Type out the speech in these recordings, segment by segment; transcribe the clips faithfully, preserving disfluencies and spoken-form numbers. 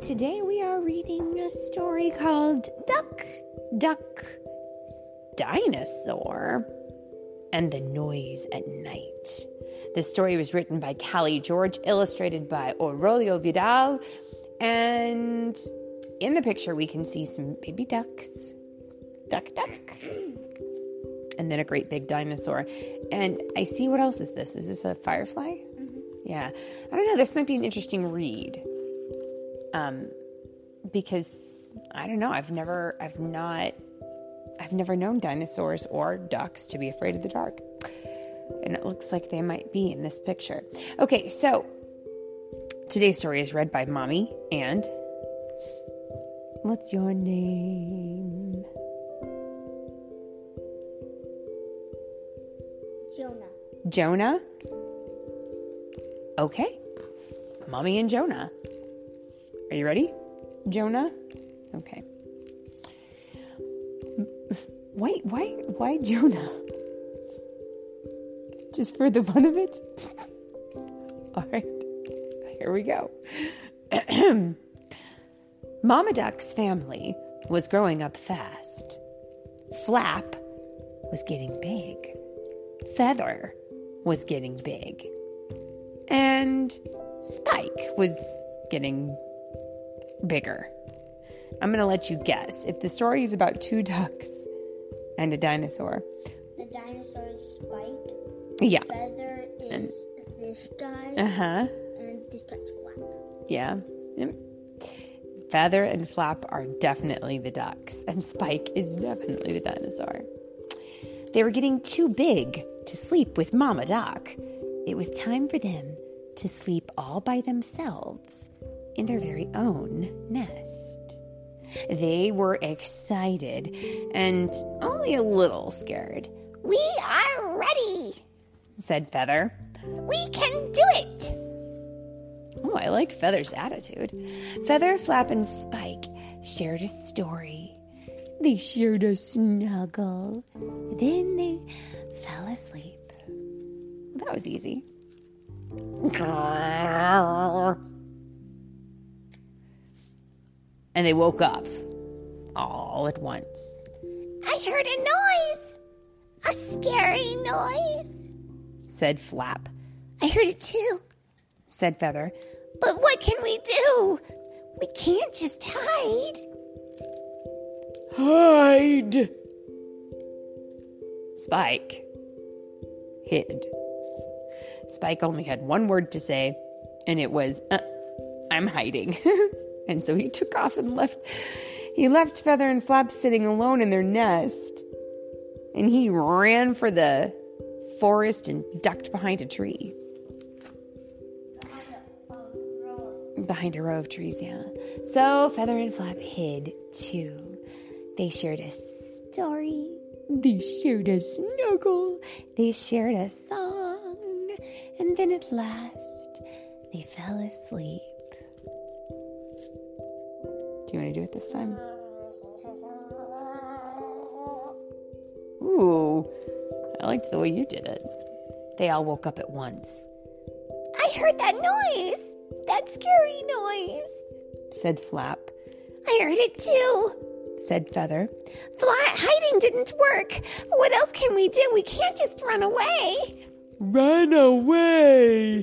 today we are reading a story called Duck, Duck, Dinosaur, and the Noise at Night. This story was written by Callie George, illustrated by Aurelio Vidal, and in the picture we can see some baby ducks. Duck, duck. And then a great big dinosaur. And I see, what else is this? Is this a firefly? Mm-hmm. Yeah. I don't know. This might be an interesting read. Um, because I don't know. I've never, I've not, I've never known dinosaurs or ducks to be afraid of the dark. And it looks like they might be in this picture. Okay. So today's story is read by Mommy and what's your name? Jonah. Jonah? Okay. Mommy and Jonah. Are you ready, Jonah? Okay. Why, why, why Jonah? Just for the fun of it? All right. Here we go. Mama Duck's family was growing up fast. Flap was getting big. Feather was getting big. And Spike was getting bigger. I'm going to let you guess. If the story is about two ducks and a dinosaur. The dinosaur is Spike. Yeah. Feather is And, this guy. uh-huh. And this guy's Flap. Yeah. Yep. Feather and Flap are definitely the ducks. And Spike is definitely the dinosaur. They were getting too big to sleep with Mama Duck. It was time for them to sleep all by themselves in their very own nest. They were excited and only a little scared. We are ready, said Feather. We can do it. Oh, I like Feather's attitude. Feather, Flap, and Spike shared a story. They shared a snuggle. Then they fell asleep. That was easy. And they woke up all at once. I heard a noise. A scary noise, said Flap. I heard it too, said Feather. But what can we do? We can't just hide. Hide! Spike hid. Spike only had one word to say, and it was, uh, I'm hiding. And so he took off and left. He left Feather and Flap sitting alone in their nest, and he ran for the forest and ducked behind a tree. Behind a row of trees, yeah. So Feather and Flap hid too. They shared a story. They shared a snuggle. They shared a song. And then at last, they fell asleep. Do you want to do it this time? Ooh, I liked the way you did it. They all woke up at once. I heard that noise. That scary noise, said Flap. I heard it too, said Feather. Fly- hiding didn't work. What else can we do? We can't just run away. Run away!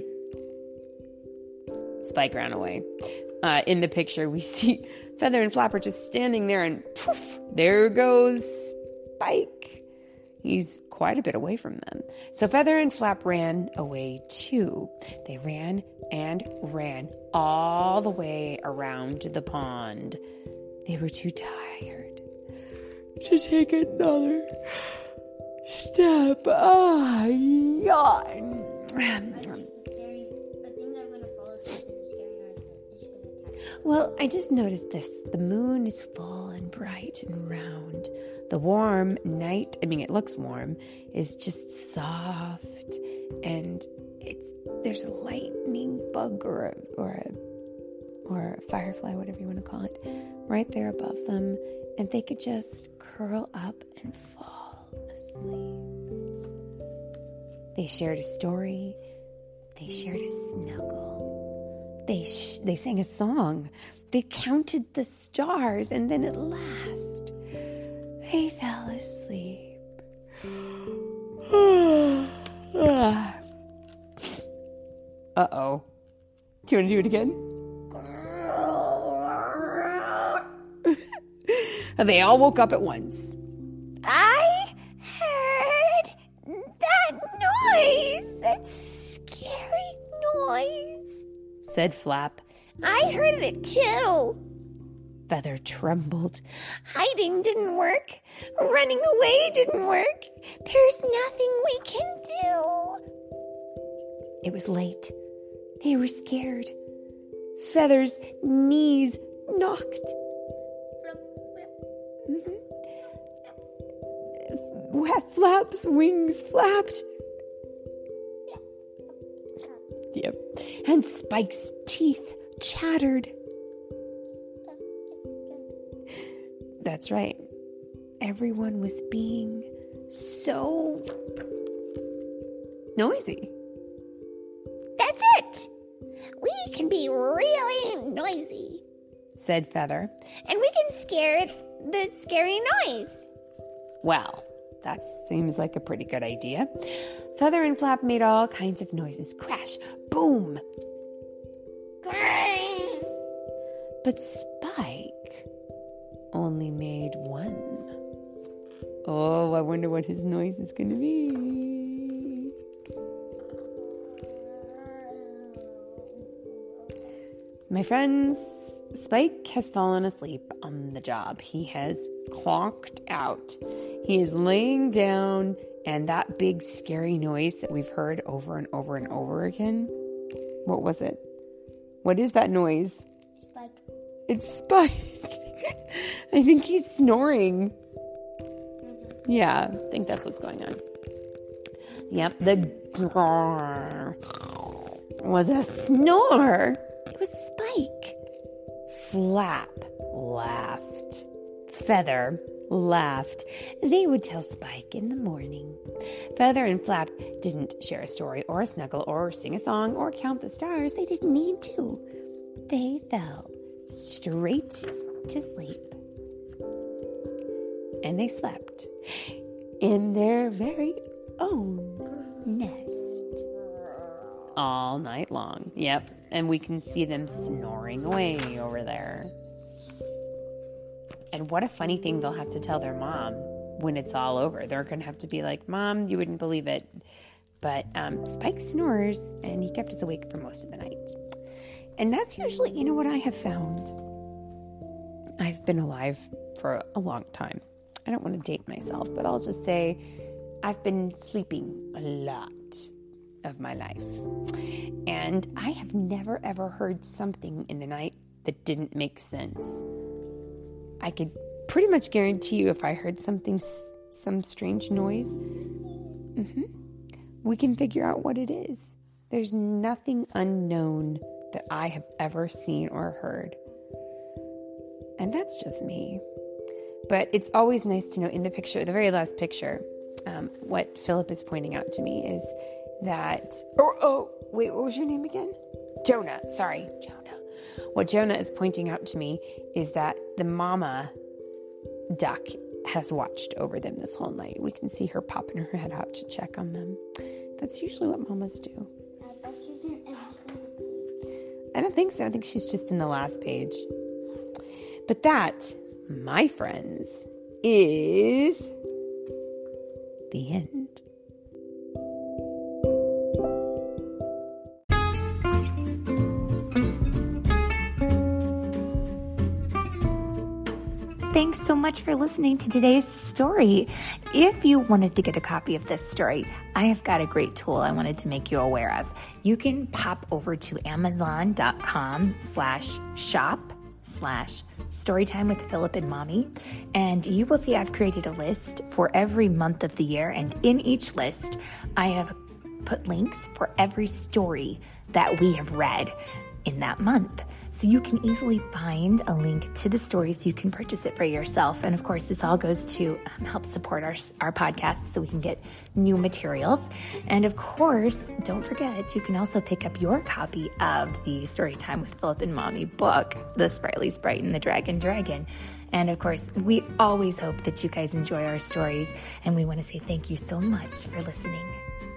Spike ran away. Uh, in the picture, we see Feather and Flap are just standing there, and poof, there goes Spike. He's quite a bit away from them. So Feather and Flap ran away too. They ran and ran all the way around the pond. They were too tired to take another step. Ah, yawn. Well, I just noticed this. The moon is full and bright and round. The warm night, I mean, it looks warm, is just soft, and it's there's a lightning bug or a, or a or a firefly, whatever you want to call it, right there above them, and they could just curl up and fall asleep. They shared a story. They shared a snuggle. They sh- they sang a song. They counted the stars, and then at last, they fell asleep. Uh-oh. Do you want to do it again? They all woke up at once. I heard that noise, that scary noise, said Flap. I heard it too. Feather trembled. Hiding didn't work. Running away didn't work. There's nothing we can do. It was late. They were scared. Feather's knees knocked. Mm-hmm. Flap's wings flapped. Yep. And Spike's teeth chattered. That's right. Everyone was being so noisy. That's it. We can be really noisy, said Feather. And we can scare the scary noise. Well, that seems like a pretty good idea. Feather and Flap made all kinds of noises. Crash, boom. But Spike only made one. Oh, I wonder what his noise is going to be. My friends, Spike has fallen asleep on the job. He has clocked out. He is laying down, and that big scary noise that we've heard over and over and over again. What was it? What is that noise? Spike. It's Spike. I think he's snoring. Mm-hmm. Yeah, I think that's what's going on. Yep, the grrr was a snore. It was Spike. Flap laughed. Feather laughed. They would tell Spike in the morning. Feather and Flap didn't share a story or a snuggle or sing a song or count the stars. They didn't need to. They fell straight to sleep. And they slept in their very own nest all night long. Yep. And we can see them snoring away over there. And what a funny thing they'll have to tell their mom when it's all over. They're going to have to be like, Mom, you wouldn't believe it, but um, Spike snores, and he kept us awake for most of the night. And that's usually, you know what I have found? I've been alive for a long time. I don't want to date myself, but I'll just say I've been sleeping a lot of my life. And I have never, ever heard something in the night that didn't make sense. I could pretty much guarantee you if I heard something, some strange noise, mm-hmm, we can figure out what it is. There's nothing unknown that I have ever seen or heard. And that's just me. But it's always nice to know in the picture, the very last picture, um, what Philip is pointing out to me is that, oh, oh, wait, what was your name again? Jonah, sorry, Jonah. What Jonah is pointing out to me is that the mama duck has watched over them this whole night. We can see her popping her head out to check on them. That's usually what mamas do. I bet she's in every single page. I don't think so. I think she's just in the last page. But that, my friends, is the end. Thanks so much for listening to today's story. If you wanted to get a copy of this story, I have got a great tool I wanted to make you aware of. You can pop over to amazon.com slash shop slash storytime with Philip and Mommy, and you will see I've created a list for every month of the year, and in each list, I have put links for every story that we have read in that month. So you can easily find a link to the story so you can purchase it for yourself. And of course, this all goes to um, help support our, our podcast so we can get new materials. And of course, don't forget, you can also pick up your copy of the Storytime with Philip and Mommy book, The Sprightly Sprite and the Dragon Dragon. And of course, we always hope that you guys enjoy our stories. And we want to say thank you so much for listening.